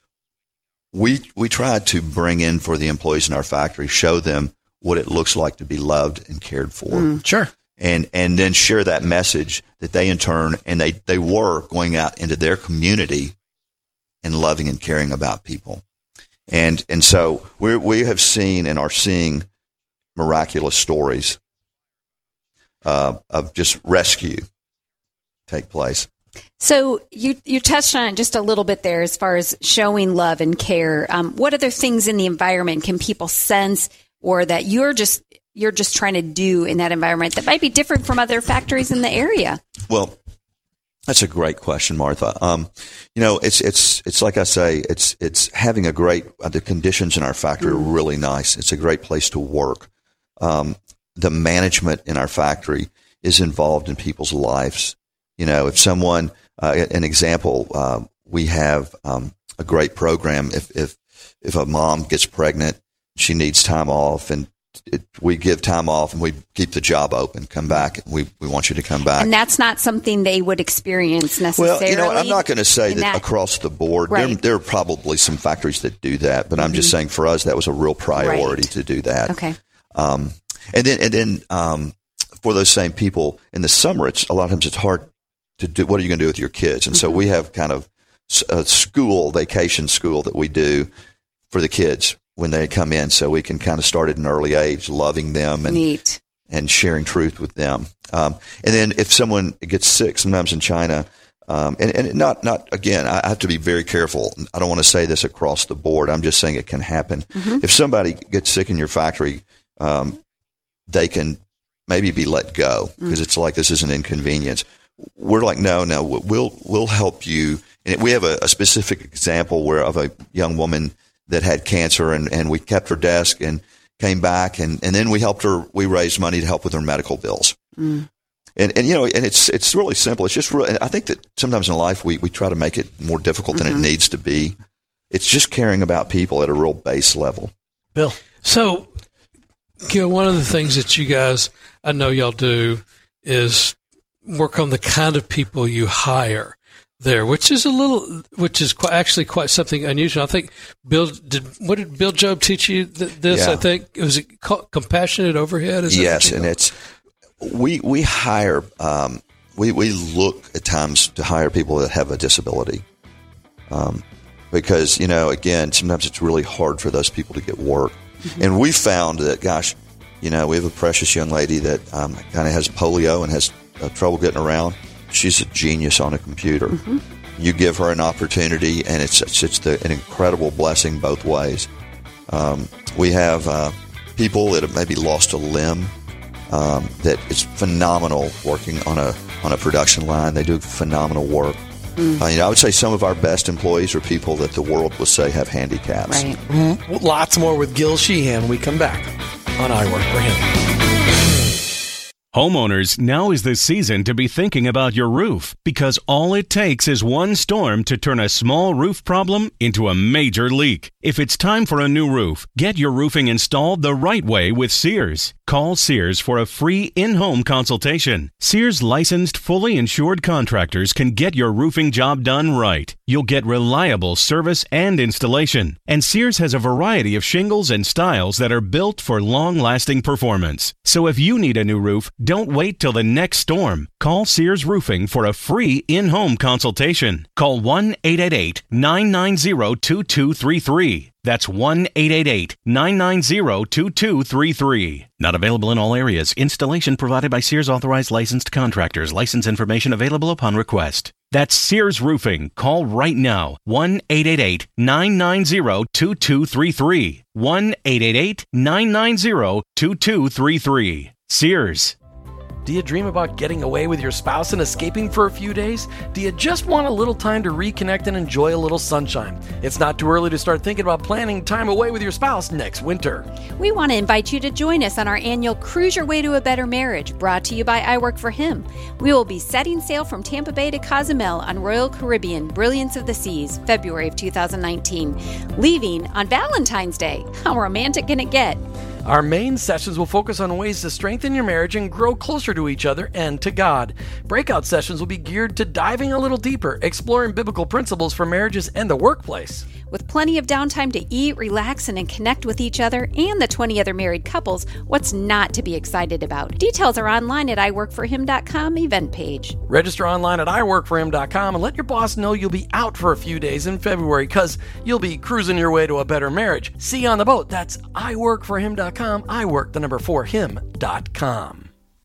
we, we tried to bring in for the employees in our factory, show them what it looks like to be loved and cared for. Mm, sure. And and then share that message that they in turn, and they, they were going out into their community and loving and caring about people. And and so we we have seen and are seeing miraculous stories uh, of just rescue take place. So you, you touched on it just a little bit there as far as showing love and care. Um, what other things in the environment can people sense, or that you're just you're just trying to do in that environment that might be different from other factories in the area? Well, that's a great question, Martha. Um, you know, it's it's it's like I say, it's it's having a great. Uh, the conditions in our factory mm. are really nice. It's a great place to work. Um, the management in our factory is involved in people's lives. You know, if someone, uh, an example, uh, we have um, a great program. If if if a mom gets pregnant, she needs time off, and It, we give time off and we keep the job open, come back. We we want you to come back. And that's not something they would experience necessarily. Well, you know, I'm not going to say that, that across the board. Right. There, there are probably some factories that do that, but mm-hmm. I'm just saying for us, that was a real priority right. to do that. Okay. Um, and then, and then, um, for those same people in the summer, it's a lot of times it's hard to do. What are you going to do with your kids? And mm-hmm. so we have kind of a school, vacation school that we do for the kids when they come in, so we can kind of start at an early age, loving them and Neat. and sharing truth with them. Um, and then if someone gets sick, sometimes in China, um, and, and not not again, I have to be very careful. I don't want to say this across the board. I'm just saying it can happen. Mm-hmm. If somebody gets sick in your factory, um, they can maybe be let go because mm. it's like this is an inconvenience. We're like, no, no, we'll we'll help you. And we have a, a specific example where of a young woman that had cancer, and, and we kept her desk and came back, and, and then we helped her. We raised money to help with her medical bills. Mm. And, and, you know, and it's it's really simple. It's just really, I think that sometimes in life we, we try to make it more difficult than mm-hmm. it needs to be. It's just caring about people at a real base level. Bill. So, Gil, one of the things that you guys, I know y'all do, is work on the kind of people you hire there, which is a little, which is quite, actually quite something unusual. I think Bill did. What did Bill Job teach you? Th- this, yeah. I think, was it called compassionate overhead? Is yes, and it's we we hire. Um, we we look at times to hire people that have a disability, um, because you know, again, sometimes it's really hard for those people to get work, mm-hmm. and we found that, gosh, you know, we have a precious young lady that um, kind of has polio and has uh, trouble getting around. She's a genius on a computer. Mm-hmm. You give her an opportunity, and it's it's, it's the, an incredible blessing both ways. Um, we have uh, people that have maybe lost a limb um, that is phenomenal working on a on a production line. They do phenomenal work. Mm. Uh, you know, I would say some of our best employees are people that the world would say have handicaps. Right. Mm-hmm. Lots more with Gil Sheehan when we come back on I Work for Him. Homeowners, now is the season to be thinking about your roof, because all it takes is one storm to turn a small roof problem into a major leak. If it's time for a new roof, get your roofing installed the right way with Sears. Call Sears for a free in-home consultation. Sears licensed, fully insured contractors can get your roofing job done right. You'll get reliable service and installation. And Sears has a variety of shingles and styles that are built for long-lasting performance. So if you need a new roof, don't wait till the next storm. Call Sears Roofing for a free in-home consultation. Call one eight eight eight, nine nine zero, two two three three. That's one eight eight eight, nine nine zero, two two three three. Not available in all areas. Installation provided by Sears authorized licensed contractors. License information available upon request. That's Sears Roofing. Call right now. one eight eight eight, nine nine zero, two two three three. one eight eight eight, nine nine zero, two two three three. Sears. Do you dream about getting away with your spouse and escaping for a few days? Do you just want a little time to reconnect and enjoy a little sunshine? It's not too early to start thinking about planning time away with your spouse next winter. We want to invite you to join us on our annual Cruise Your Way to a Better Marriage, brought to you by I Work for Him. We will be setting sail from Tampa Bay to Cozumel on Royal Caribbean Brilliance of the Seas, February of two thousand nineteen, leaving on Valentine's Day. How romantic can it get? Our main sessions will focus on ways to strengthen your marriage and grow closer to each other and to God. Breakout sessions will be geared to diving a little deeper, exploring biblical principles for marriages and the workplace. With plenty of downtime to eat, relax, and connect with each other and the twenty other married couples, what's not to be excited about? Details are online at I work for him dot com event page. Register online at I work for him dot com and let your boss know you'll be out for a few days in February because you'll be cruising your way to a better marriage. See you on the boat. That's I work for him dot com. I work the number for him dot com.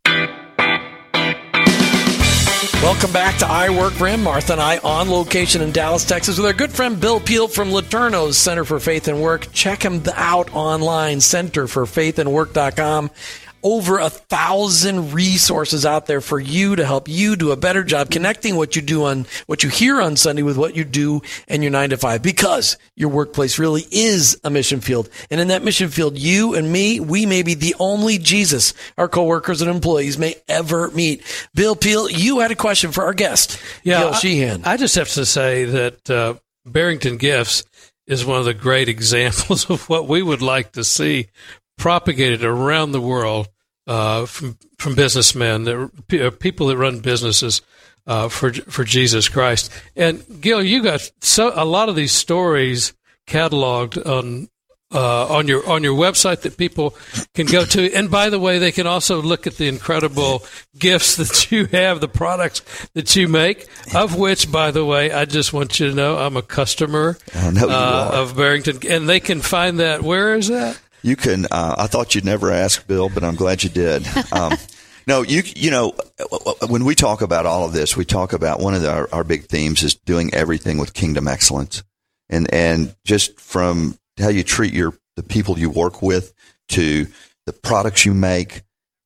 Welcome back to I Work for Him. Martha and I on location in Dallas, Texas with our good friend Bill Peel from Laterno's Center for Faith and Work. Check him out online, center for faith and work dot com. Over a thousand resources out there for you to help you do a better job connecting what you do on what you hear on Sunday with what you do in your nine to five, because your workplace really is a mission field. And in that mission field, you and me, we may be the only Jesus our coworkers and employees may ever meet. Bill Peel, you had a question for our guest, yeah, Gil Sheehan. I, I just have to say that uh, Barrington Gifts is one of the great examples of what we would like to see propagated around the world uh, from from businessmen, that, people that run businesses uh, for for Jesus Christ. And Gil, you got so a lot of these stories cataloged on uh, on your on your website that people can go to. And by the way, they can also look at the incredible gifts that you have, the products that you make. Of which, by the way, I just want you to know I'm a customer I know you uh, are. of Barrington, and they can find that. Where is that? You can. Uh, I thought you'd never ask, Bill, but I'm glad you did. Um, no, you. You know, when we talk about all of this, we talk about one of the, our, our big themes is doing everything with kingdom excellence, and and just from how you treat your the people you work with to the products you make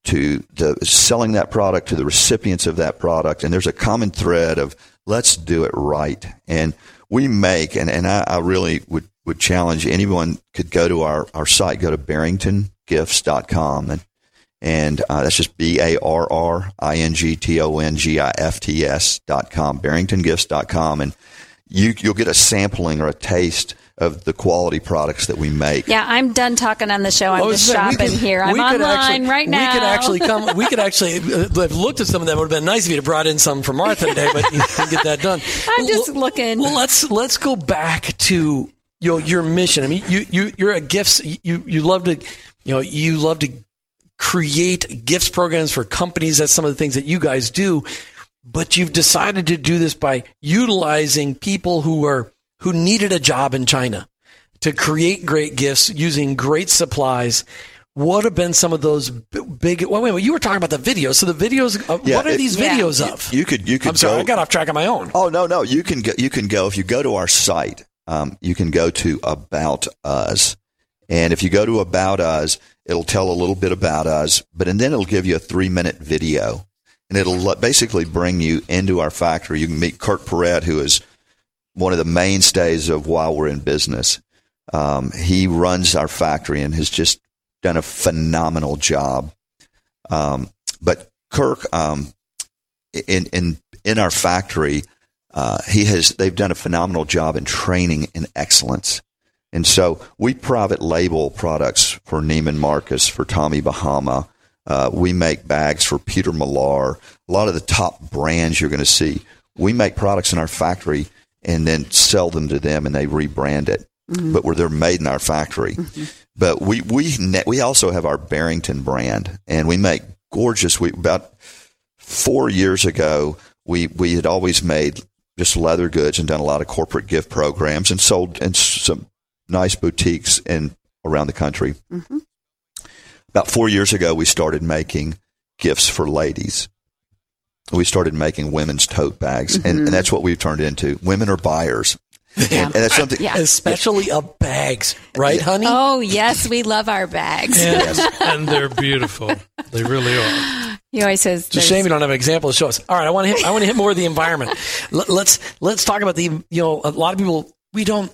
to the selling that product, to the recipients of that product. And there's a common thread of let's do it right. And we make, and, and I, I really would, would challenge anyone could go to our, our site, go to barrington gifts dot com. And, and uh, that's just B A R R I N G T O N G I F T S dot com, barrington gifts dot com. And you, you'll get a sampling or a taste of the quality products that we make. Yeah, I'm done talking on the show. I'm Oh, just so we shopping could- here. I'm we could online actually- right now. We could actually come. We could actually uh, have looked at some of them. It would have been nice if you'd have brought in some for Martha today, but you didn't get that done. I'm just looking. Well, let's let's go back to your your mission. I mean, you you you're a gifts. You you love to, you know, you love to create gifts programs for companies. That's some of the things that you guys do. But you've decided to do this by utilizing people who are who needed a job in China to create great gifts using great supplies. What have been some of those b- big? Well, wait, wait, you were talking about the videos. So the videos. Uh, Yeah, what are it- these Yeah. videos You- of? You could you could I'm sorry, go- I got off track on my own. Oh no, no, you can go, you can go if you go to our site. Um, you can go to About Us, and if you go to About Us, it'll tell a little bit about us, but and then it'll give you a three minute video, and it'll le- basically bring you into our factory. You can meet Kurt Perret, who is one of the mainstays of why we're in business. Um, he runs our factory and has just done a phenomenal job. Um, but Kirk, um, in in in our factory, uh, he has they've done a phenomenal job in training in excellence. And so we private label products for Neiman Marcus, for Tommy Bahama. Uh, we make bags for Peter Millar. A lot of the top brands you're going to see. We make products in our factory and then sell them to them, and they rebrand it. Mm-hmm. But where they're made in our factory. Mm-hmm. But we we we also have our Barrington brand, and we make gorgeous. We about four years ago, we we had always made just leather goods and done a lot of corporate gift programs and sold in some nice boutiques in around the country. Mm-hmm. About four years ago, we started making gifts for ladies. We started making women's tote bags, mm-hmm. and, and that's what we've turned into. Women are buyers. Yeah. And that's something, yeah. especially of bags, right, honey? Oh, yes, we love our bags. And, and they're beautiful. They really are. He always says, It's a shame you don't have an example to show us. All right, I want to hit, I want to hit more of the environment. Let, let's let's talk about the, you know, a lot of people, we don't,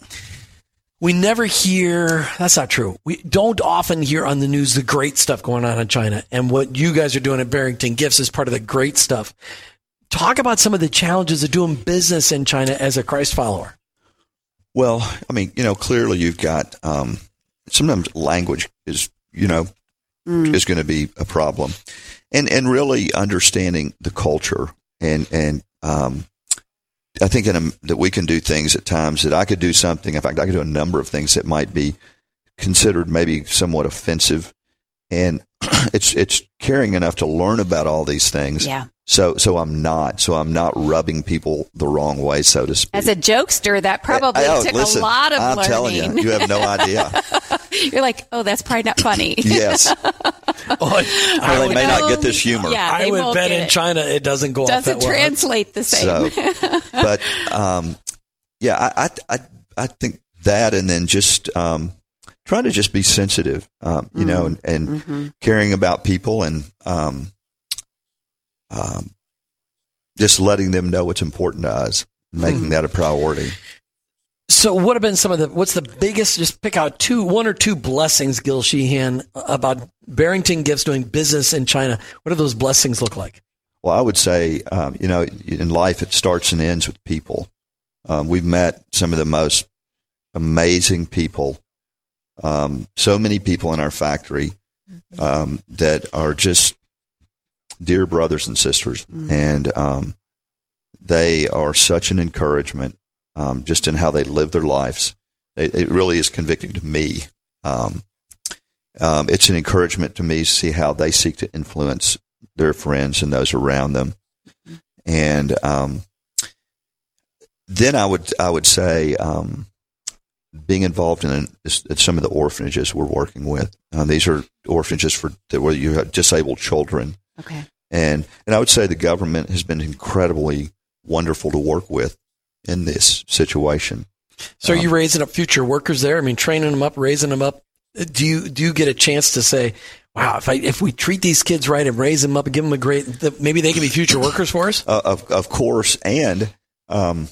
we never hear, that's not true. We don't often hear on the news the great stuff going on in China. And what you guys are doing at Barrington Gifts is part of the great stuff. Talk about some of the challenges of doing business in China as a Christ follower. Well, I mean, you know, clearly you've got um, sometimes language is, you know, mm. is going to be a problem, and and really understanding the culture, and and um, I think in a, that we can do things at times that I could do something. In fact, I could do a number of things that might be considered maybe somewhat offensive, and it's it's caring enough to learn about all these things. Yeah. So, so I'm not. So I'm not rubbing people the wrong way, so to speak. As a jokester, that probably I, I, took listen, a lot of I'm learning. telling you, you have no idea. You're like, oh, that's probably not funny. Yes. Oh, I or they may not get this humor. Yeah, I would bet in it. China it doesn't go doesn't off that well. translate the same. So, but um, yeah, I, I I I think that, and then just um, trying to just be sensitive, um, you mm-hmm. know, and, and mm-hmm. caring about people, and um, um, just letting them know what's important to us, making mm-hmm. that a priority. So what have been some of the, what's the biggest, just pick out two, one or two blessings, Gil Sheehan, about Barrington Gifts doing business in China. What do those blessings look like? Well, I would say, um, you know, in life, it starts and ends with people. Um, we've met some of the most amazing people, um, so many people in our factory um, that are just dear brothers and sisters. Mm-hmm. And um, they are such an encouragement. Um, just in how they live their lives. It, it really is convicting to me. Um, um, it's an encouragement to me to see how they seek to influence their friends and those around them. And um, then I would I would say um, being involved in, in some of the orphanages we're working with. Um, these are orphanages for where you have disabled children. Okay. And and I would say the government has been incredibly wonderful to work with in this situation. So um, are you raising up future workers there? I mean, training them up, raising them up. Do you do you get a chance to say, wow, if I, if we treat these kids right and raise them up and give them a great, maybe they can be future workers for us. Uh, of of course, and um,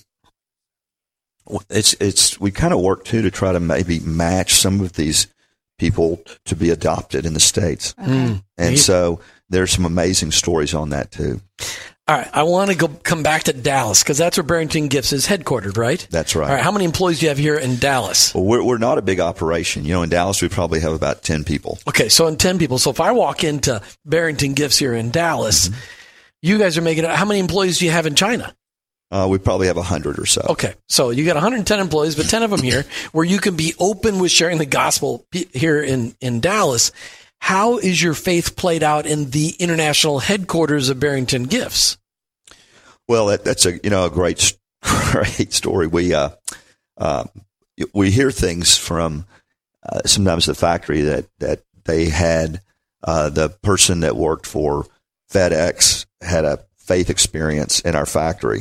it's it's we kind of work too to try to maybe match some of these people to be adopted in the States, okay. and so there's some amazing stories on that too. All right, I want to go come back to Dallas because that's where Barrington Gifts is headquartered, right? That's right. All right, how many employees do you have here in Dallas? Well, we're we're not a big operation. You know, in Dallas we probably have about ten people. Okay, so in ten people. So if I walk into Barrington Gifts here in Dallas, mm-hmm. you guys are making it. How many employees do you have in China? Uh, we probably have a hundred or so. Okay, so you got one hundred ten employees, but ten of them here, where you can be open with sharing the gospel here in in Dallas. How is your faith played out in the international headquarters of Barrington Gifts? Well, that, that's a you know a great great story. We uh, uh, we hear things from uh, sometimes the factory that that they had uh, the person that worked for FedEx had a faith experience in our factory,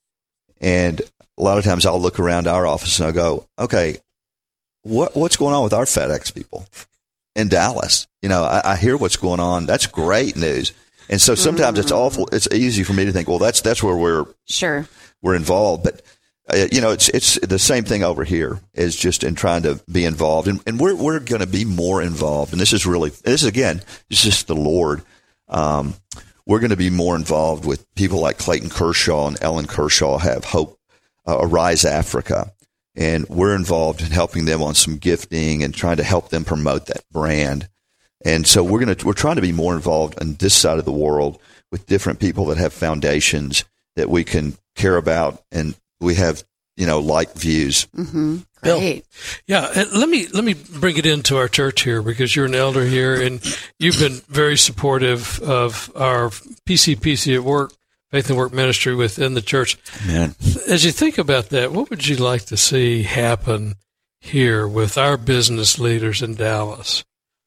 and a lot of times I'll look around our office and I'll go, okay, what what's going on with our FedEx people in Dallas? You know, I, I hear what's going on. That's great news. And so sometimes mm-hmm. it's awful. It's easy for me to think, well, that's that's where we're sure we're involved. But uh, you know, it's it's the same thing over here. Is just in trying to be involved, and, and we're we're going to be more involved. And this is really this is again, it's just the Lord. Um, we're going to be more involved with people like Clayton Kershaw and Ellen Kershaw have Hope uh, Arise Africa. And we're involved in helping them on some gifting and trying to help them promote that brand. And so we're going to, we're trying to be more involved on this side of the world with different people that have foundations that we can care about. And we have, you know, like views. Mm-hmm. Great. Yeah. And let me, let me bring it into our church here because you're an elder here and you've been very supportive of our P C P C at Work, Faith and Work ministry within the church. Man. As you think about that, what would you like to see happen here with our business leaders in Dallas?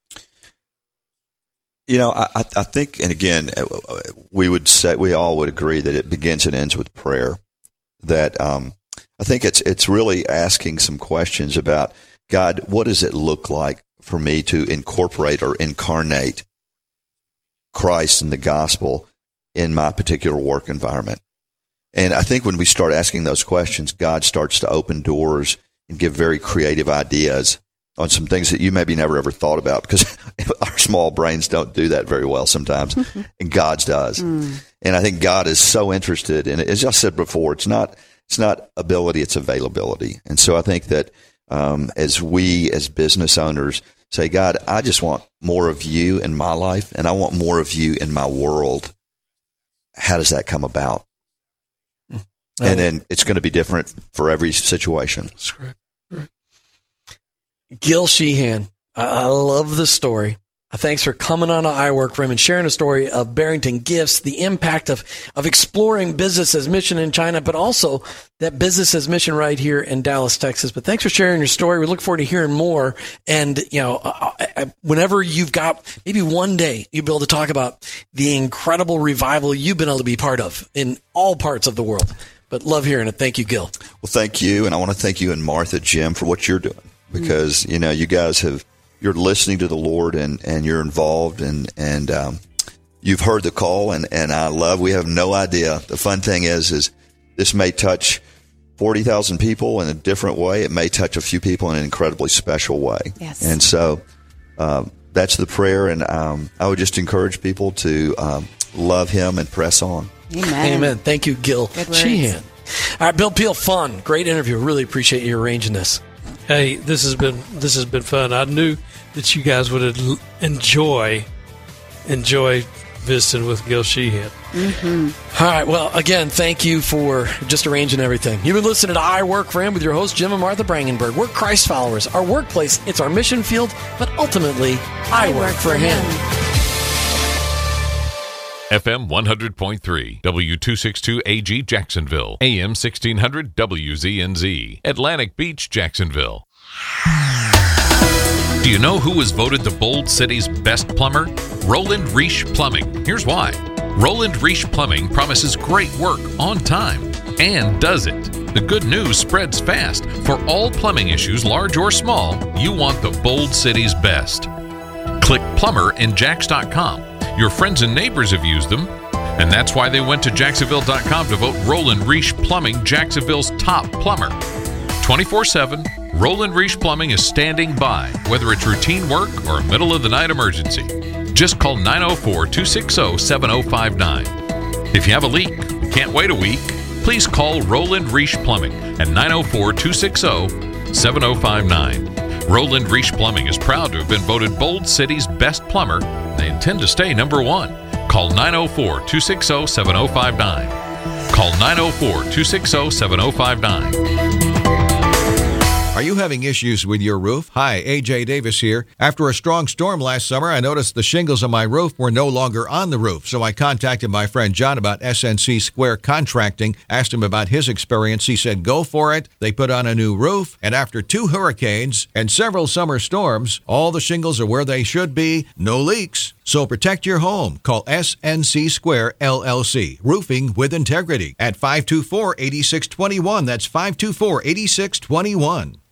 You know, I, I think, and again, we would say, we all would agree that it begins and ends with prayer. That um, I think it's it's really asking some questions about, God, what does it look like for me to incorporate or incarnate Christ and the gospel in my particular work environment? And I think when we start asking those questions, God starts to open doors and give very creative ideas on some things that you maybe never ever thought about, because our small brains don't do that very well sometimes, and God's does. Mm. And I think God is so interested in it. As I said before, it's not it's not ability, it's availability. And so I think that um, as we, as business owners, say, God, I just want more of you in my life, and I want more of you in my world. How does that come about? Mm. And then it's going to be different for every situation. That's correct. Gil Sheehan, I love the story. Thanks for coming on to iWork for him and sharing a story of Barrington Gifts, the impact of, of exploring business as mission in China, but also that business as mission right here in Dallas, Texas. But thanks for sharing your story. We look forward to hearing more. And, you know, I, I, whenever you've got, maybe one day you'll be able to talk about the incredible revival you've been able to be part of in all parts of the world. But love hearing it. Thank you, Gil. Well, thank you. And I want to thank you and Martha, Jim, for what you're doing. Because, you know, you guys have, you're listening to the Lord and, and you're involved and, and, um, you've heard the call and, and I love, we have no idea. The fun thing is, is this may touch forty thousand people in a different way. It may touch a few people in an incredibly special way. Yes. And so, um, that's the prayer. And, um, I would just encourage people to, um, love him and press on. Amen. Amen. Thank you, Gil Sheehan. All right, Bill Peel, fun. Great interview. Really appreciate you arranging this. Hey, this has been this has been fun. I knew that you guys would enjoy enjoy visiting with Gil Sheehan. Mm-hmm. All right. Well, again, thank you for just arranging everything. You've been listening to I Work for Him with your host, Jim and Martha Brangenberg. We're Christ followers. Our workplace, it's our mission field, but ultimately, I, I work, work for Him. him. F M one hundred point three, W two sixty-two A G Jacksonville, A M sixteen hundred W Z N Z, Atlantic Beach, Jacksonville. Do you know who was voted the Bold City's best plumber? Roland Reich Plumbing. Here's why. Roland Reich Plumbing promises great work on time and does it. The good news spreads fast. For all plumbing issues, large or small, you want the Bold City's best. Click Click plumber in jax dot com. Your friends and neighbors have used them, and that's why they went to jacksonville dot com to vote Roland Reich Plumbing Jacksonville's top plumber. twenty-four seven, Roland Reich Plumbing is standing by, whether it's routine work or a middle-of-the-night emergency. Just call nine oh four, two six oh, seven oh five nine. If you have a leak, can't wait a week, please call Roland Reich Plumbing at nine oh four, two six oh, seven oh five nine. Roland Reich Plumbing is proud to have been voted Bold City's best plumber. They intend to stay number one. Call nine oh four, two six oh, seven oh five nine. Call nine oh four, two six oh, seven oh five nine. Are you having issues with your roof? Hi, A J Davis here. After a strong storm last summer, I noticed the shingles on my roof were no longer on the roof. So I contacted my friend John about S N C Square Contracting, asked him about his experience. He said, go for it. They put on a new roof, and after two hurricanes and several summer storms, all the shingles are where they should be, no leaks. So protect your home. Call S N C Square L L C, Roofing with Integrity, at five two four, eight six two one. That's five two four, eight six two one.